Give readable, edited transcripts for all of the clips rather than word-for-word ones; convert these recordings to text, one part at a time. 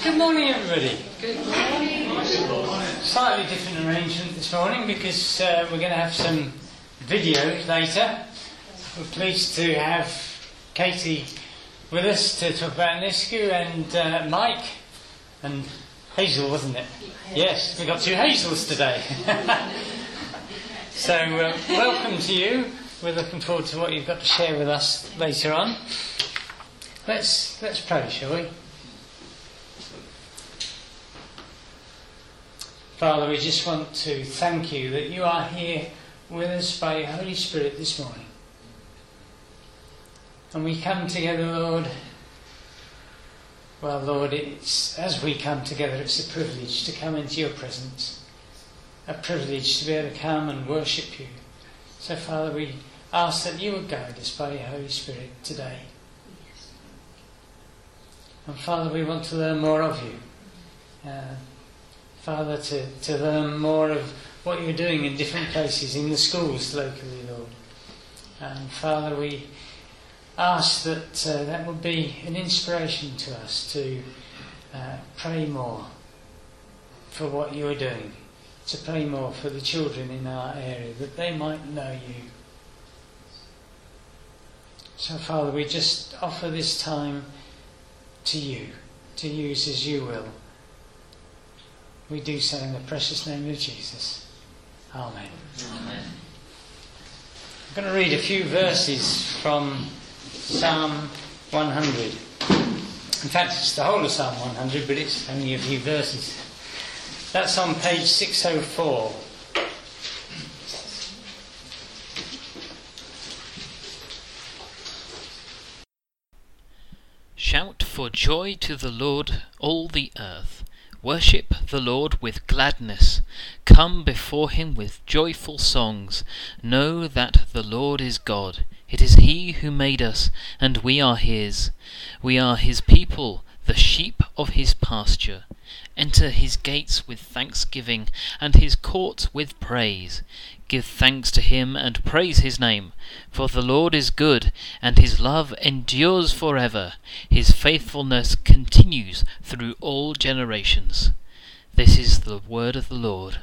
Good morning, everybody. Good morning. Slightly different arrangement this morning because we're going to have some video later. We're pleased to have Katie with us to talk about Nisku and Mike and Hazel, wasn't it? Yes, we got two Hazels today. So welcome to you. We're looking forward to what you've got to share with us later on. Let's pray, shall we? Father, we just want to thank you that you are here with us by your Holy Spirit this morning. And we come together, Lord. Well, Lord, as we come together, it's a privilege to come into your presence. A privilege to be able to come and worship you. So, Father, we ask that you would guide us by your Holy Spirit today. And, Father, we want to learn more of you. Father, to learn more of what you're doing in different places, in the schools locally, Lord. And, Father, we ask that that would be an inspiration to us to pray more for what you're doing. To pray more for the children in our area, that they might know you. So, Father, we just offer this time to you, to use as you will. We do so in the precious name of Jesus. Amen. Amen. I'm going to read a few verses from Psalm 100. In fact, it's the whole of Psalm 100, but it's only a few verses. That's on page 604. Shout for joy to the Lord, all the earth. Worship the Lord with gladness. Come before him with joyful songs. Know that the Lord is God. It is he who made us, and we are his. We are his people, the sheep of his pasture. Enter his gates with thanksgiving, and his courts with praise. Give thanks to him and praise his name. For the Lord is good, and his love endures forever. His faithfulness continues through all generations. This is the word of the Lord.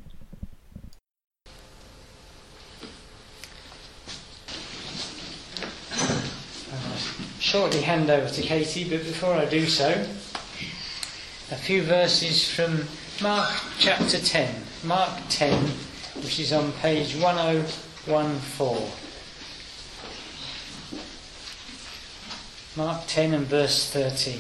Shortly hand over to Katie, but before I do so, a few verses from Mark chapter 10. Mark 10, which is on page 1014. Mark 10 and verse 13.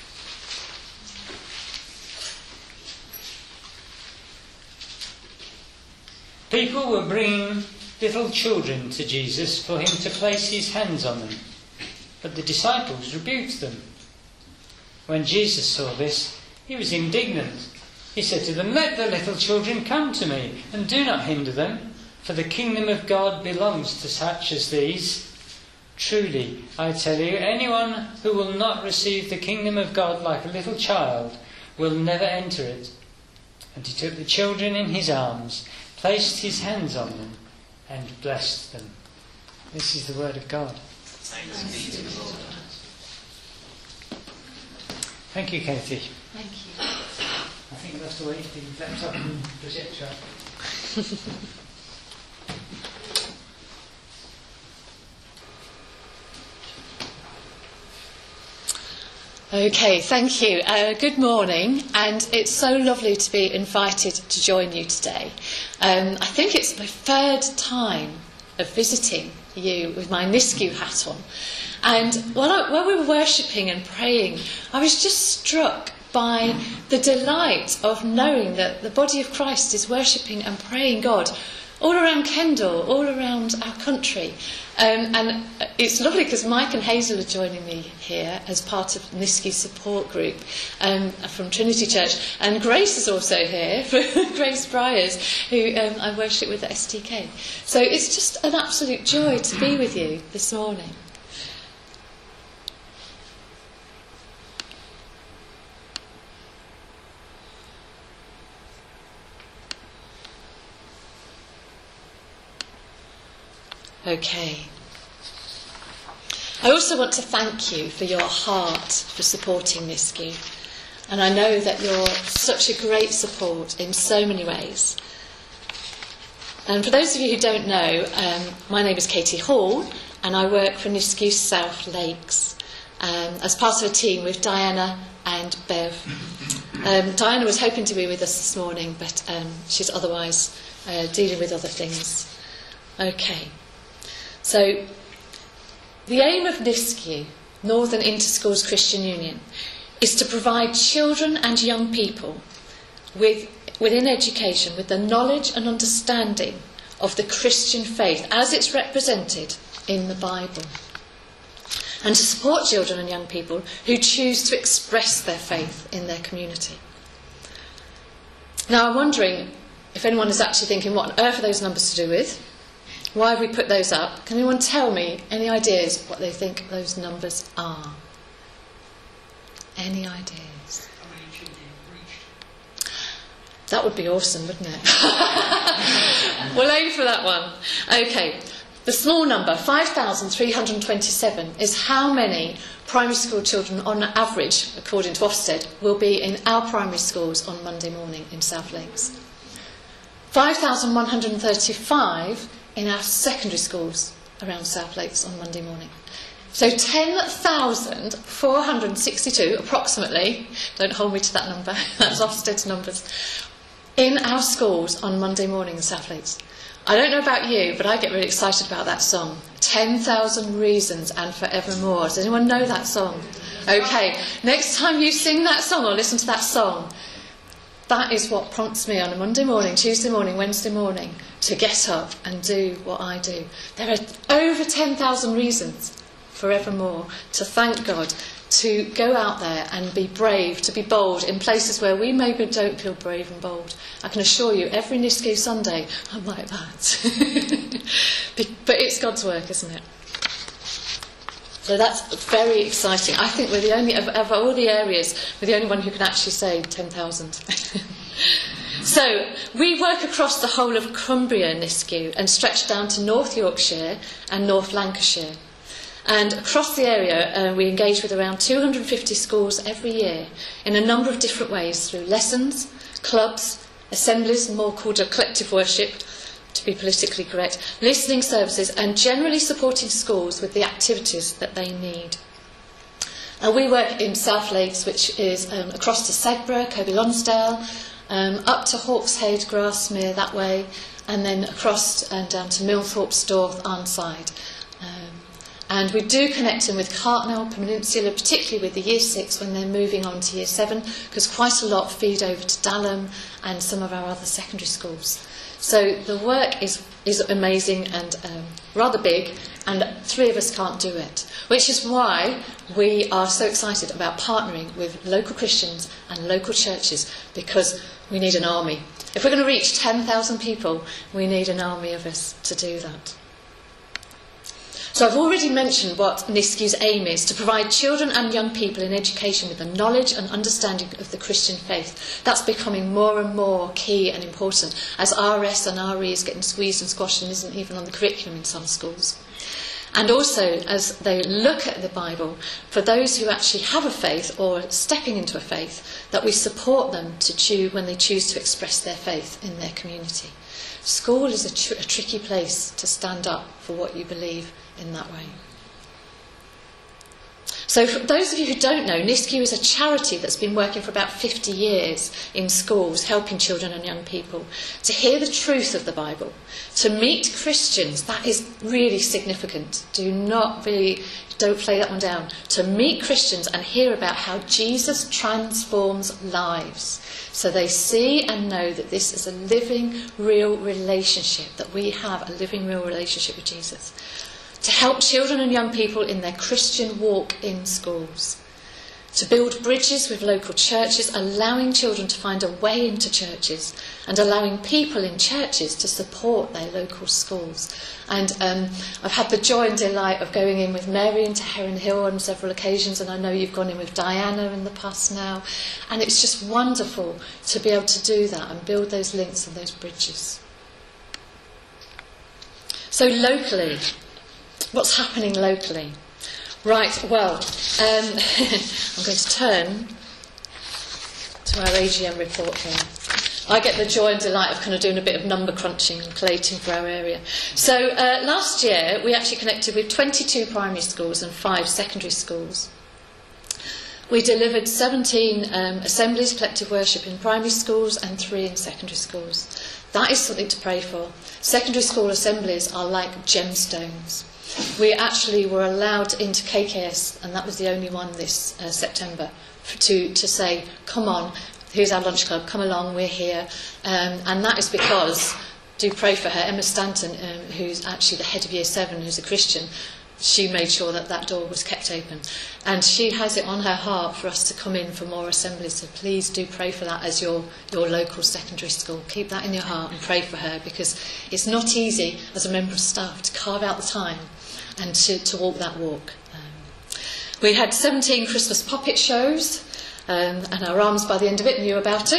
People were bringing little children to Jesus for him to place his hands on them, but the disciples rebuked them. When Jesus saw this, he was indignant. He said to them, "Let the little children come to me, and do not hinder them, for the kingdom of God belongs to such as these. Truly, I tell you, anyone who will not receive the kingdom of God like a little child will never enter it." And he took the children in his arms, placed his hands on them, and blessed them. This is the word of God. Thanks be to the Lord. Thank you, Katie. Thank you. I think we'll have to wait for the laptop and projector up. Okay, thank you. Good morning, and it's so lovely to be invited to join you today. I think it's my third time of visiting you with my Nisku hat on. And when we were worshipping and praying, I was just struck by the delight of knowing that the body of Christ is worshipping and praying God all around Kendal, all around our country. And it's lovely because Mike and Hazel are joining me here as part of Nisku support group from Trinity Church. And Grace is also here, Grace Bryars, who I worship with at STK. So it's just an absolute joy to be with you this morning. Okay. I also want to thank you for your heart for supporting Nisku. And I know that you're such a great support in so many ways. And for those of you who don't know, my name is Katie Hall, and I work for Nisku South Lakes as part of a team with Diana and Bev. Diana was hoping to be with us this morning, but she's otherwise dealing with other things. Okay, so the aim of Nisku, Northern Interschools Christian Union, is to provide children and young people within education with the knowledge and understanding of the Christian faith as it's represented in the Bible, and to support children and young people who choose to express their faith in their community. Now, I'm wondering if anyone is actually thinking, what on earth are those numbers to do with? Why have we put those up? Can anyone tell me any ideas what they think those numbers are? Any ideas? That would be awesome, wouldn't it? We'll aim for that one. Okay, the small number, 5,327, is how many primary school children on average, according to Ofsted, will be in our primary schools on Monday morning in South Lakes. 5,135 in our secondary schools around South Lakes on Monday morning. So 10,462, approximately, don't hold me to that number, that's Ofsted's numbers, in our schools on Monday morning in South Lakes. I don't know about you, but I get really excited about that song. 10,000 Reasons and Forevermore. Does anyone know that song? Okay, next time you sing that song or listen to that song, that is what prompts me on a Monday morning, Tuesday morning, Wednesday morning to get up and do what I do. There are over 10,000 reasons forevermore to thank God, to go out there and be brave, to be bold in places where we maybe don't feel brave and bold. I can assure you, every Nisku Sunday, I'm like that. But it's God's work, isn't it? So that's very exciting. I think we're the only, of all the areas, we're the only one who can actually say 10,000. So we work across the whole of Cumbria Nisku and stretch down to North Yorkshire and North Lancashire. And across the area, we engage with around 250 schools every year in a number of different ways, through lessons, clubs, assemblies, more called a collective worship, to be politically correct, listening services, and generally supporting schools with the activities that they need. We work in South Lakes, which is across to Segborough, Kirby Lonsdale, up to Hawkshead, Grasmere that way, and then across and down to Millthorpe, Storth, Arnside. And we do connect them with Cartmel Peninsula, particularly with the Year 6 when they're moving on to Year 7, because quite a lot feed over to Dalham and some of our other secondary schools. So the work is amazing and rather big, and three of us can't do it, which is why we are so excited about partnering with local Christians and local churches, because we need an army. If we're going to reach 10,000 people, we need an army of us to do that. So I've already mentioned what Nisku's aim is, to provide children and young people in education with the knowledge and understanding of the Christian faith. That's becoming more and more key and important as RS and RE is getting squeezed and squashed and isn't even on the curriculum in some schools. And also, as they look at the Bible, for those who actually have a faith or stepping into a faith, that we support them to choose when they choose to express their faith in their community. School is a tricky place to stand up for what you believe in that way. So for those of you who don't know, Nisku is a charity that's been working for about 50 years in schools, helping children and young people to hear the truth of the Bible, to meet Christians. That is really significant. Don't play that one down. To meet Christians and hear about how Jesus transforms lives, so they see and know that this is a living, real relationship, that we have a living, real relationship with Jesus. To help children and young people in their Christian walk in schools. To build bridges with local churches, allowing children to find a way into churches, and allowing people in churches to support their local schools. And I've had the joy and delight of going in with Mary into Heron Hill on several occasions, and I know you've gone in with Diana in the past now. And it's just wonderful to be able to do that and build those links and those bridges. So locally, what's happening locally? Right, well, I'm going to turn to our AGM report here. I get the joy and delight of kind of doing a bit of number crunching and collating for our area. So last year we actually connected with 22 primary schools and 5 secondary schools. We delivered 17 assemblies, collective worship in primary schools and 3 in secondary schools. That is something to pray for. Secondary school assemblies are like gemstones. We actually were allowed into KKS, and that was the only one this September, to say, come on, here's our lunch club, come along, we're here. And that is because, do pray for her, Emma Stanton, who's actually the head of Year 7, who's a Christian, she made sure that that door was kept open. And she has it on her heart for us to come in for more assemblies, so please do pray for that as your local secondary school. Keep that in your heart and pray for her, because it's not easy as a member of staff to carve out the time and to walk that walk. We had 17 Christmas puppet shows, and our arms by the end of it knew about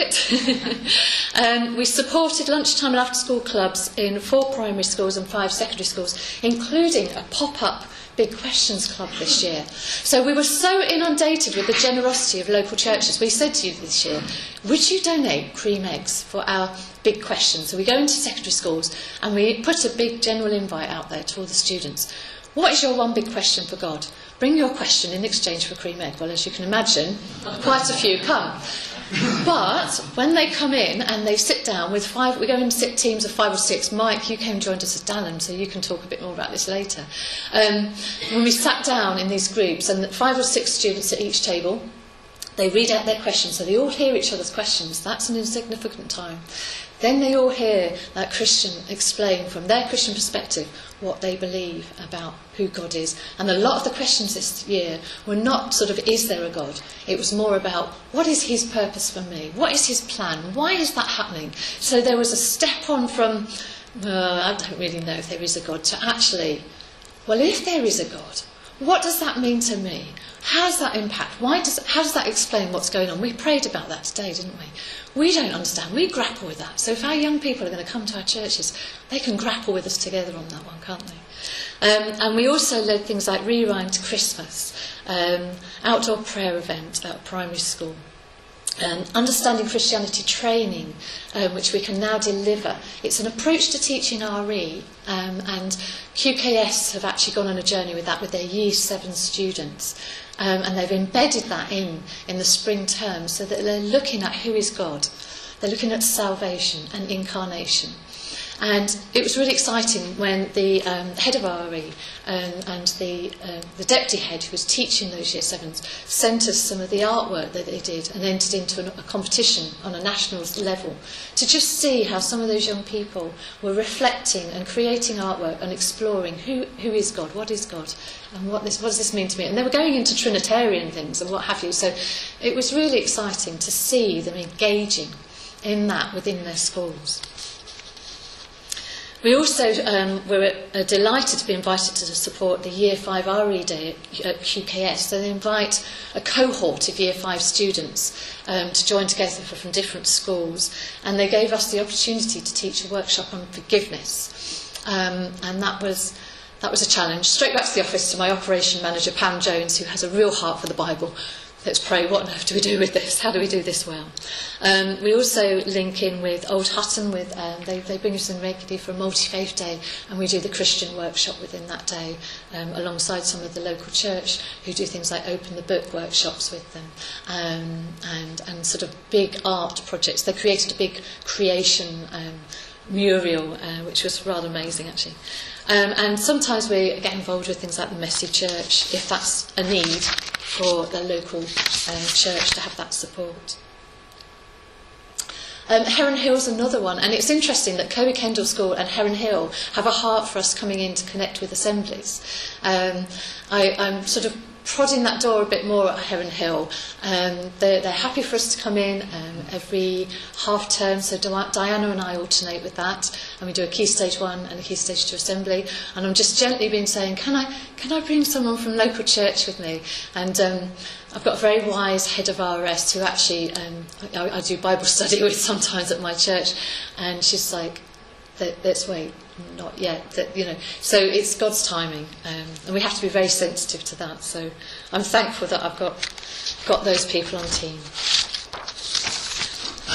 it. We supported lunchtime and after-school clubs in 4 primary schools and 5 secondary schools, including a pop-up Big Questions Club this year. So we were so inundated with the generosity of local churches. We said to you this year, would you donate cream eggs for our Big Questions? So we go into secondary schools and we put a big general invite out there to all the students. What is your one big question for God? Bring your question in exchange for a cream egg. Well, as you can imagine, quite a few come. But when they come in and they sit down with 5, we go in sit teams of 5 or 6. Mike, you came and joined us at Dalham, so you can talk a bit more about this later. When we sat down in these groups, and 5 or 6 students at each table, they read out their questions, so they all hear each other's questions. That's an insignificant time. Then they all hear that Christian explain from their Christian perspective what they believe about who God is. And a lot of the questions this year were not sort of, is there a God? It was more about, what is his purpose for me? What is his plan? Why is that happening? So there was a step on from, I don't really know if there is a God, to actually, well, if there is a God, what does that mean to me? How does that impact? How does that explain what's going on? We prayed about that today, didn't we? We don't understand. We grapple with that. So if our young people are going to come to our churches, they can grapple with us together on that one, can't they? And we also led things like Rerhyme to Christmas, outdoor prayer event at a primary school. Understanding Christianity training, which we can now deliver. It's an approach to teaching RE, and QKS have actually gone on a journey with that with their Year 7 students. And they've embedded that in the spring term, so that they're looking at who is God. They're looking at salvation and incarnation. And it was really exciting when the head of RE and the deputy head who was teaching those Year 7s sent us some of the artwork that they did and entered into a competition on a national level to just see how some of those young people were reflecting and creating artwork and exploring who is God, what is God, and what does this mean to me. And they were going into Trinitarian things and what have you. So it was really exciting to see them engaging in that within their schools. We also were delighted to be invited to support the Year 5 RE Day at QKS. So they invite a cohort of Year 5 students to join together from different schools. And they gave us the opportunity to teach a workshop on forgiveness. And that was a challenge. Straight back to the office to my operation manager, Pam Jones, who has a real heart for the Bible. Let's pray, what on earth do we do with this? How do we do this well? We also link in with Old Hutton. They bring us in regularly for a multi-faith day, and we do the Christian workshop within that day, alongside some of the local church who do things like open the book workshops with them, and sort of big art projects. They created a big creation mural, which was rather amazing actually. And sometimes we get involved with things like the Messy Church, if that's a need for the local church to have that support. Heron Hill's another one, and it's interesting that Coe Kendall School and Heron Hill have a heart for us coming in to connect with assemblies. I'm sort of prodding that door a bit more at Heron Hill. They're happy for us to come in every half term, so Diana and I alternate with that, and we do a Key Stage 1 and a Key Stage 2 assembly, and I'm just gently been saying, can I bring someone from local church with me? And I've got a very wise head of RS who actually I do Bible study with sometimes at my church, and she's like, let's wait, not yet. So it's God's timing, and we have to be very sensitive to that. So I'm thankful that I've got those people on team.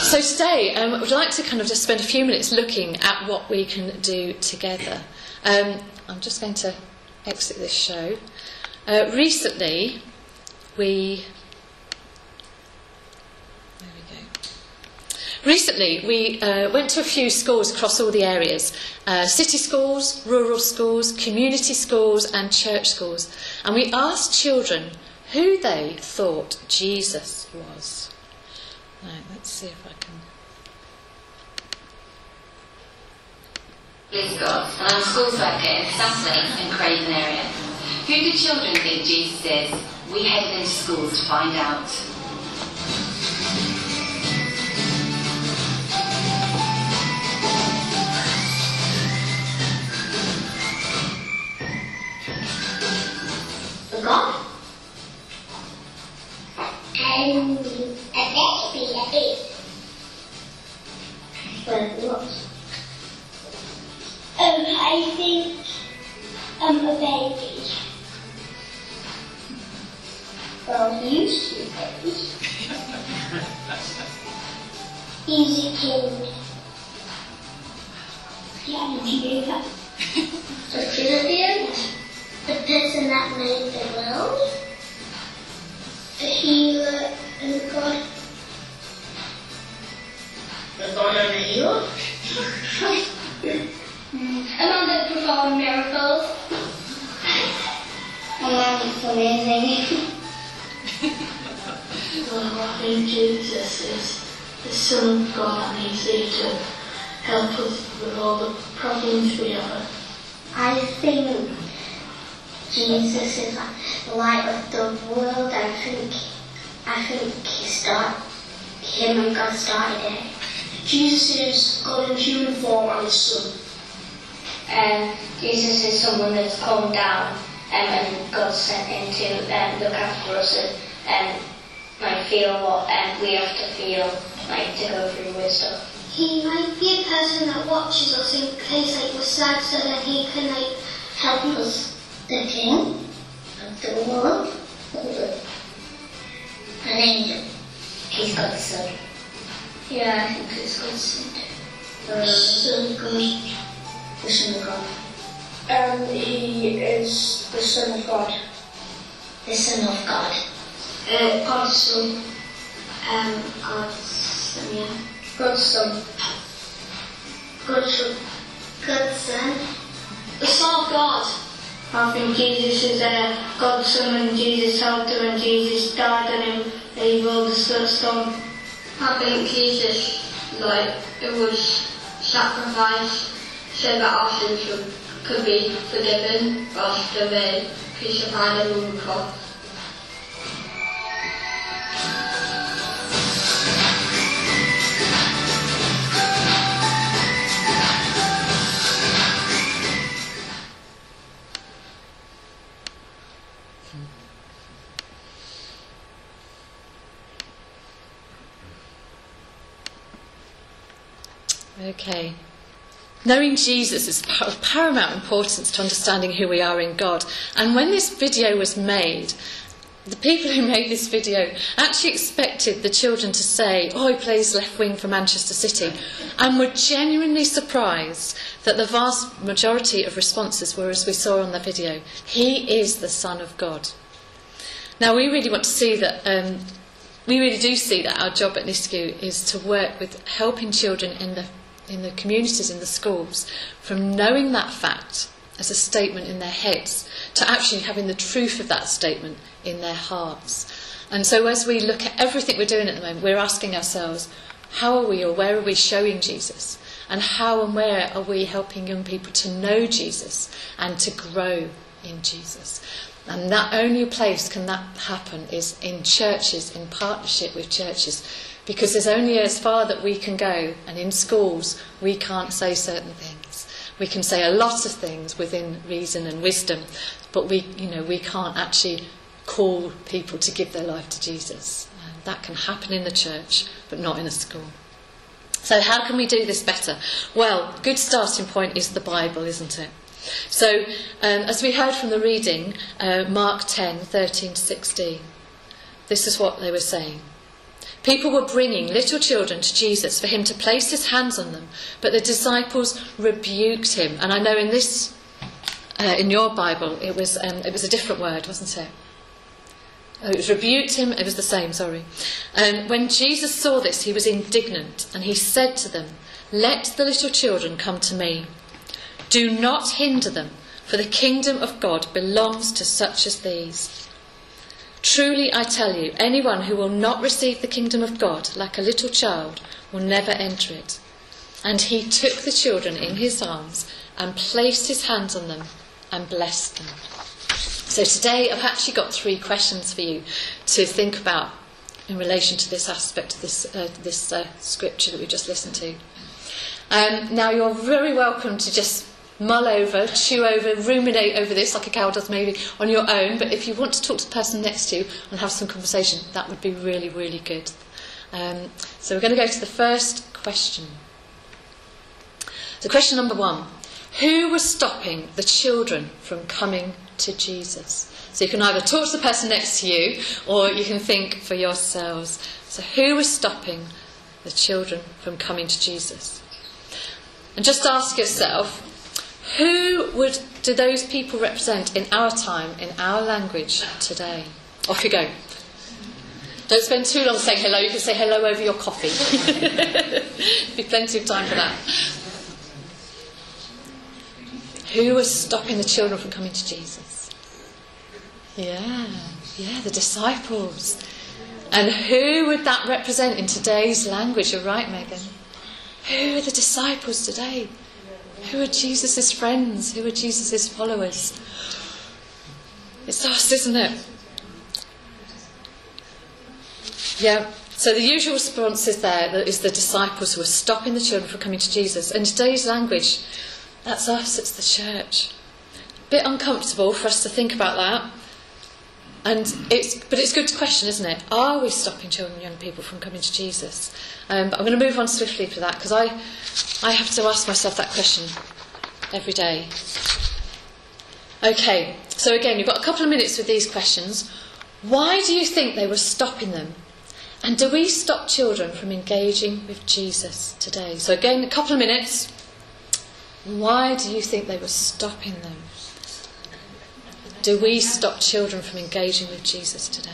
So today, we'd like to kind of just spend a few minutes looking at what we can do together. I'm just going to exit this show. Recently, we went to a few schools across all the areas, city schools, rural schools, community schools and church schools. And we asked children who they thought Jesus was. Right, let's see if I can... Please God, and I'm school worker in Sassley and Craven area. Who do children think Jesus is? We headed into schools to find out. God? And a baby. Well, what? I think a baby. Well, he used to be a baby. He's a kid. Yeah, did you do that? A Trinity? The person that made the world, a healer and God. The God and the healer? A man that performed miracles. A man that's amazing. Well, I think Jesus is the Son of God and He's here to help us with all the problems we have. I think Jesus is like the light of the world. I think him and God started it. Jesus is God in human form and His Son. Jesus is someone that's calmed down and God sent him to look after us and feel what we have to feel, to go through wisdom. He might be a person that watches us in case we're sad, so that he can Help us. The king of the world, an angel. He's God's son. Yeah, I think he's God's son. Son of God. The Son of God. He is the Son of God. The Son of God. God's Son. God's Son, yeah. God's Son. God's Son. God's Son. The Son of God. I think Jesus is God's Son and Jesus helped him and Jesus died and he rolled the stone. I think Jesus, it was sacrificed so that our sins could be forgiven whilst they crucified him on the cross. Okay. Knowing Jesus is of paramount importance to understanding who we are in God. And when this video was made, the people who made this video actually expected the children to say, "Oh, he plays left wing for Manchester City," and were genuinely surprised that the vast majority of responses were as we saw on the video. He is the Son of God. Now, we really want to see that. We really do see that our job at NISCU is to work with helping children in the communities, in the schools, from knowing that fact as a statement in their heads to actually having the truth of that statement in their hearts. And so as we look at everything we're doing at the moment, we're asking ourselves, how are we or where are we showing Jesus? And how and where are we helping young people to know Jesus and to grow in Jesus? And that only place can that happen is in churches, in partnership with churches. Because there's only as far that we can go, and in schools we can't say certain things. We can say a lot of things within reason and wisdom, but we can't actually call people to give their life to Jesus. And that can happen in the church, but not in a school. So how can we do this better? Well, a good starting point is the Bible, isn't it? So, as we heard from the reading, Mark 10:13-16, this is what they were saying. People were bringing little children to Jesus for him to place his hands on them, but the disciples rebuked him. And I know in this, in your Bible, it was a different word, wasn't it? Oh, it was rebuked him. It was the same. Sorry. And when Jesus saw this, he was indignant, and he said to them, "Let the little children come to me. Do not hinder them, for the kingdom of God belongs to such as these. Truly I tell you, anyone who will not receive the kingdom of God like a little child will never enter it." And he took the children in his arms and placed his hands on them and blessed them. So today I've actually got 3 questions for you to think about in relation to this aspect of this scripture that we just listened to. Now you're very welcome to just mull over, chew over, ruminate over this like a cow does maybe on your own, but if you want to talk to the person next to you and have some conversation, that would be really, really good. So we're going to go to the first question. So question number 1. Who was stopping the children from coming to Jesus? So you can either talk to the person next to you or you can think for yourselves. So who was stopping the children from coming to Jesus? And just ask yourself, who do those people represent in our time, in our language today? Off you go. Don't spend too long saying hello. You can say hello over your coffee. Be plenty of time for that. Who was stopping the children from coming to Jesus? Yeah, the disciples. And who would that represent in today's language? You're right, Megan. Who are the disciples today? Who are Jesus' friends? Who are Jesus' followers? It's us, isn't it? Yeah. So the usual response is the disciples who are stopping the children from coming to Jesus. In today's language, that's us, it's the church. A bit uncomfortable for us to think about that. But it's good to question, isn't it? Are we stopping children and young people from coming to Jesus? But I'm going to move on swiftly for that, because I have to ask myself that question every day. Okay, so again, you've got a couple of minutes with these questions. Why do you think they were stopping them? And do we stop children from engaging with Jesus today? So again, a couple of minutes. Why do you think they were stopping them? Do we stop children from engaging with Jesus today?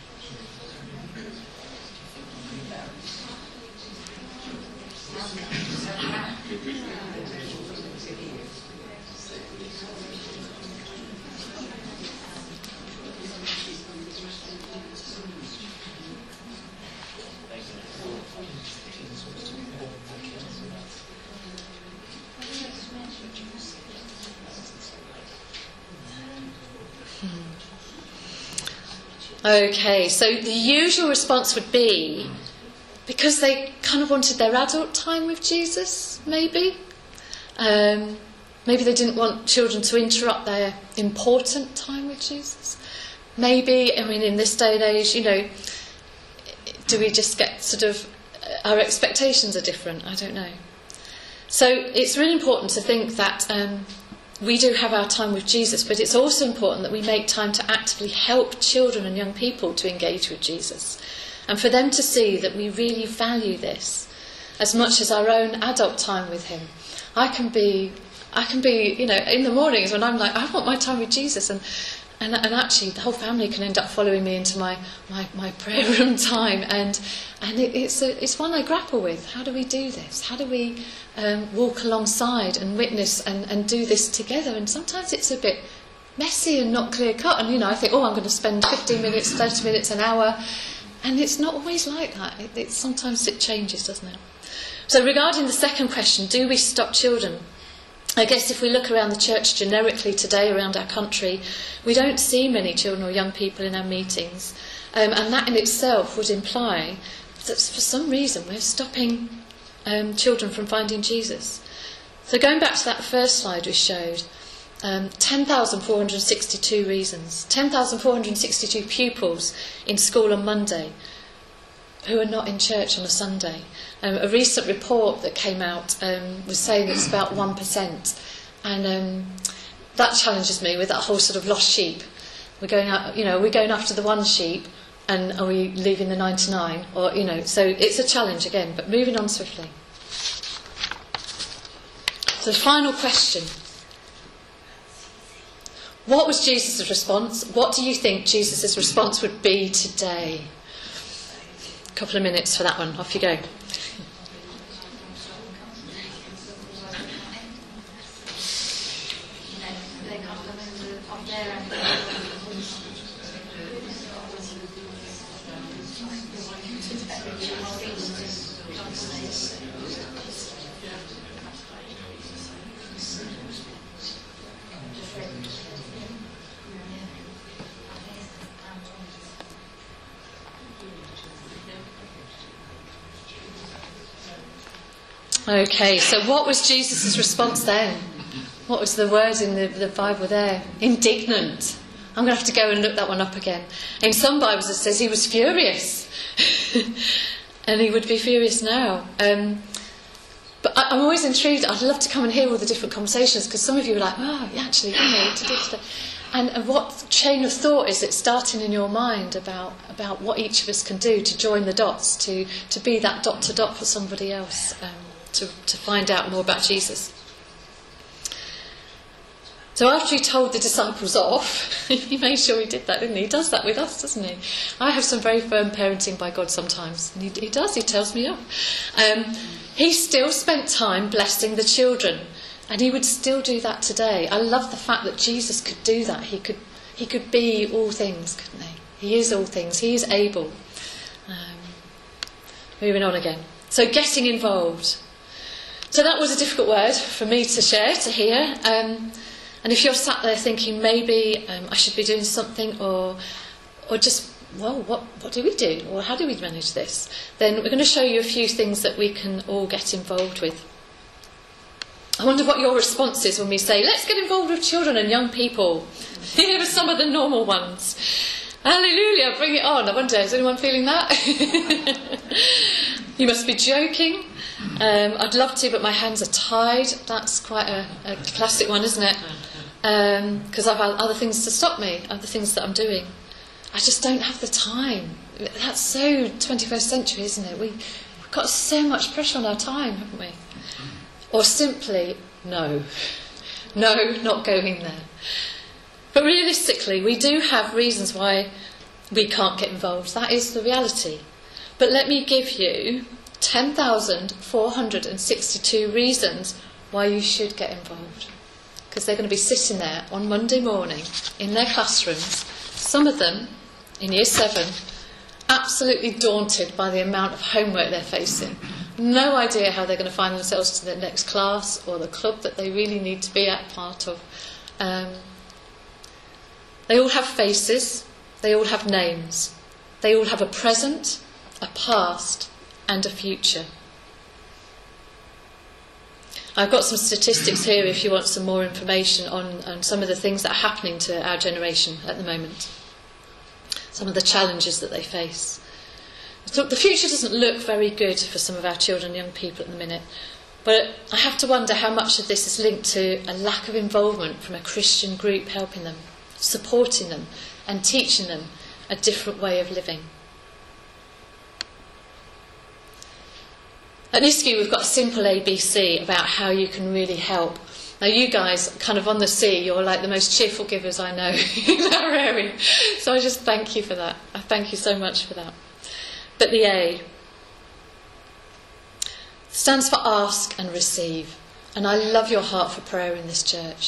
Okay, so the usual response would be because they kind of wanted their adult time with Jesus, maybe. Maybe they didn't want children to interrupt their important time with Jesus. Maybe, in this day and age, do we just get sort of, our expectations are different? I don't know. So it's really important to think that we do have our time with Jesus, but it's also important that we make time to actively help children and young people to engage with Jesus, and for them to see that we really value this as much as our own adult time with him. I can be, in the mornings when I'm like, I want my time with Jesus, and actually the whole family can end up following me into my prayer room time, and it's one I grapple with. How do we do this? How do we walk alongside and witness and do this together? And sometimes it's a bit messy and not clear cut, and I think, I'm going to spend 15 minutes, 30 minutes, an hour, and it's not always like that. Sometimes it changes, doesn't it? So regarding the second question, do we stop children? I guess if we look around the church generically today, around our country, we don't see many children or young people in our meetings. And that in itself would imply that for some reason we're stopping children from finding Jesus. So going back to that first slide we showed, 10,462 reasons, 10,462 pupils in school on Monday who are not in church on a Sunday. A recent report that came out was saying it's about 1%, and that challenges me with that whole sort of lost sheep. We're going out, we're going after the one sheep, And are we leaving the 99? Or, so it's a challenge again, but moving on swiftly. So the final question. What was Jesus' response? What do you think Jesus' response would be today? A couple of minutes for that one. Off you go. Okay, so what was Jesus' response then? What was the word in the Bible there? Indignant. I'm going to have to go and look that one up again. In some Bibles it says he was furious. And he would be furious now. But I'm always intrigued. I'd love to come and hear all the different conversations, because some of you are like, oh, actually, today. And what chain of thought is it starting in your mind about what each of us can do to join the dots, to be that dot to dot for somebody else, to find out more about Jesus. So after he told the disciples off, he made sure he did that, didn't he? He does that with us, doesn't he? I have some very firm parenting by God sometimes, and he does, he tells me off. He still spent time blessing the children, and he would still do that today. I love the fact that Jesus could do that. He could be all things, couldn't he? He is all things. He is able. Moving on again. So getting involved. So that was a difficult word for me to share, to hear. And if you're sat there thinking maybe I should be doing something, or just, well, what do we do? Or how do we manage this? Then we're going to show you a few things that we can all get involved with. I wonder what your response is when we say, let's get involved with children and young people. Here are some of the normal ones. Hallelujah, bring it on. I wonder, is anyone feeling that? You must be joking. I'd love to, but my hands are tied. That's quite a classic one, isn't it? Because I've had other things to stop me, other things that I'm doing. I just don't have the time. That's so 21st century, isn't it? We've got so much pressure on our time, haven't we? Or simply, no, not going there. But realistically, we do have reasons why we can't get involved. That is the reality. But let me give you 10,462 reasons why you should get involved. Because they're going to be sitting there on Monday morning in their classrooms, some of them in Year 7, absolutely daunted by the amount of homework they're facing. No idea how they're going to find themselves to the next class or the club that they really need to be at part of. They all have faces, they all have names, they all have a present, a past and a future. I've got some statistics here if you want some more information on some of the things that are happening to our generation at the moment. Some of the challenges that they face. Look, the future doesn't look very good for some of our children and young people at the minute, but I have to wonder how much of this is linked to a lack of involvement from a Christian group helping them, supporting them and teaching them a different way of living. At Nisky we've got a simple ABC about how you can really help. Now you guys, kind of on the sea, you're like the most cheerful givers I know in our area. So I just thank you for that. I thank you so much for that. But the A stands for ask and receive. And I love your heart for prayer in this church.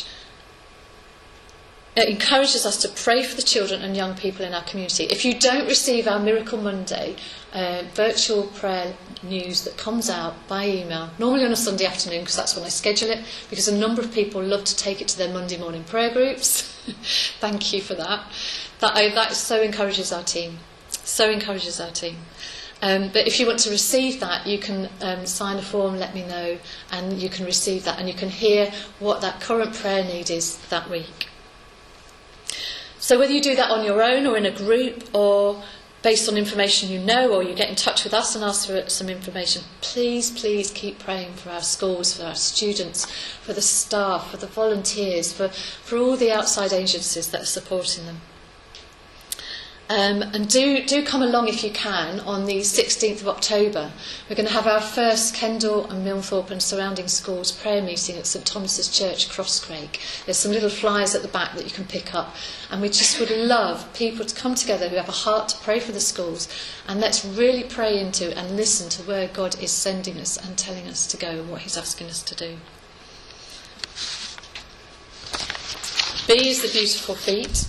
It encourages us to pray for the children and young people in our community. If you don't receive our Miracle Monday virtual prayer news that comes out by email, normally on a Sunday afternoon because that's when I schedule it, because a number of people love to take it to their Monday morning prayer groups. Thank you for that. That so encourages our team. So encourages our team. But if you want to receive that, you can sign a form, let me know, and you can receive that and you can hear what that current prayer need is that week. So whether you do that on your own or in a group or based on information you know, or you get in touch with us and ask for some information, please keep praying for our schools, for our students, for the staff, for the volunteers, for all the outside agencies that are supporting them. And do come along if you can on the 16th of October. We're going to have our first Kendal and Milnthorpe and surrounding schools prayer meeting at St Thomas's Church, Crosscraig. There's some little flyers at the back that you can pick up, and we just would love people to come together who have a heart to pray for the schools, and let's really pray into and listen to where God is sending us and telling us to go and what he's asking us to do. B is the beautiful feet.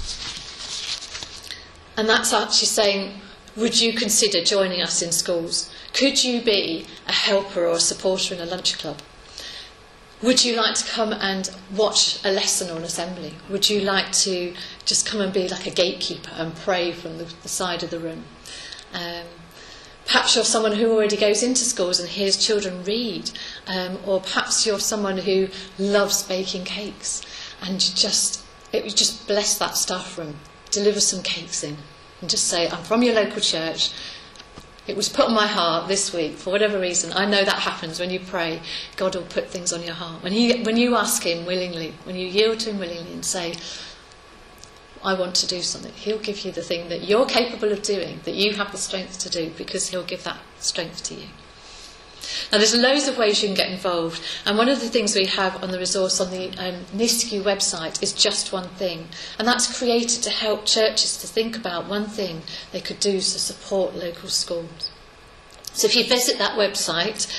And that's actually saying, would you consider joining us in schools? Could you be a helper or a supporter in a lunch club? Would you like to come and watch a lesson or an assembly? Would you like to just come and be like a gatekeeper and pray from the side of the room? Perhaps you're someone who already goes into schools and hears children read. Or perhaps you're someone who loves baking cakes and it would just bless that staff room. Deliver some cakes in and just say, I'm from your local church. It was put on my heart this week for whatever reason. I know that happens when you pray. God will put things on your heart. When you ask him willingly, when you yield to him willingly and say, I want to do something, he'll give you the thing that you're capable of doing, that you have the strength to do, because he'll give that strength to you. Now, there's loads of ways you can get involved, and one of the things we have on the resource on the NISCU website is Just One Thing, and that's created to help churches to think about one thing they could do to support local schools. So if you visit that website,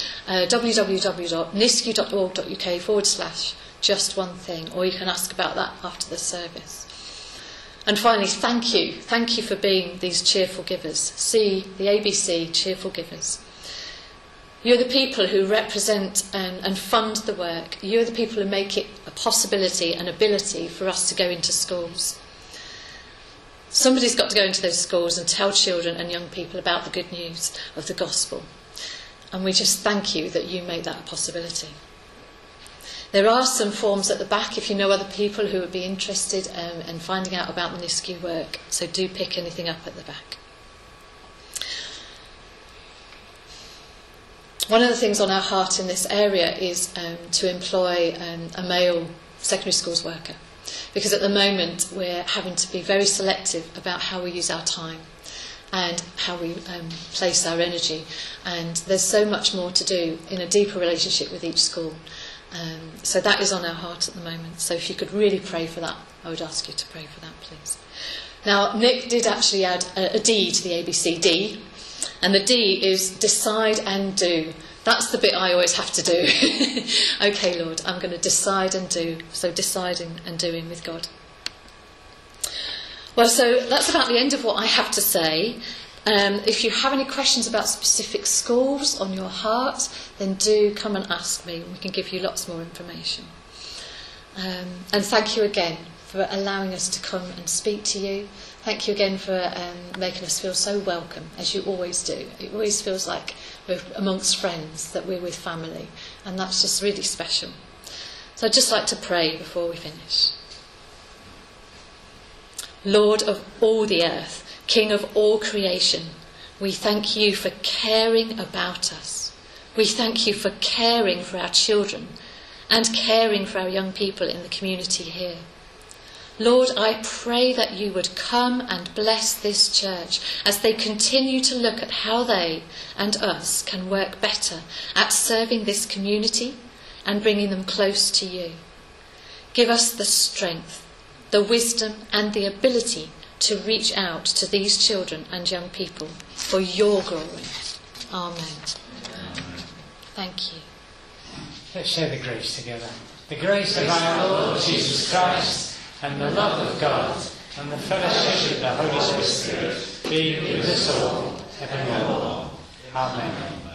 www.niscu.org.uk/Just One Thing, or you can ask about that after the service. And finally, thank you. Thank you for being these cheerful givers. See the ABC, cheerful givers. You're the people who represent and fund the work. You're the people who make it a possibility and ability for us to go into schools. Somebody's got to go into those schools and tell children and young people about the good news of the gospel. And we just thank you that you make that a possibility. There are some forms at the back if you know other people who would be interested in finding out about the NISCU work. So do pick anything up at the back. One of the things on our heart in this area is to employ a male secondary schools worker, because at the moment we're having to be very selective about how we use our time and how we place our energy, and there's so much more to do in a deeper relationship with each school. So that is on our heart at the moment. So if you could really pray for that, I would ask you to pray for that, please. Now, Nick did actually add a D to the ABCD. And the D is decide and do. That's the bit I always have to do. Okay, Lord, I'm going to decide and do. So deciding and doing with God. Well, so that's about the end of what I have to say. If you have any questions about specific schools on your heart, then do come and ask me. We can give you lots more information. And thank you again for allowing us to come and speak to you. Thank you again for making us feel so welcome, as you always do. It always feels like we're amongst friends, that we're with family, and that's just really special. So I'd just like to pray before we finish. Lord of all the earth, King of all creation, we thank you for caring about us. We thank you for caring for our children and caring for our young people in the community here. Lord, I pray that you would come and bless this church as they continue to look at how they and us can work better at serving this community and bringing them close to you. Give us the strength, the wisdom and the ability to reach out to these children and young people for your glory. Amen. Thank you. Let's share the grace together. The grace of our Lord Jesus Christ, and the love of God, and the fellowship of the Holy Spirit be with us all evermore. Amen.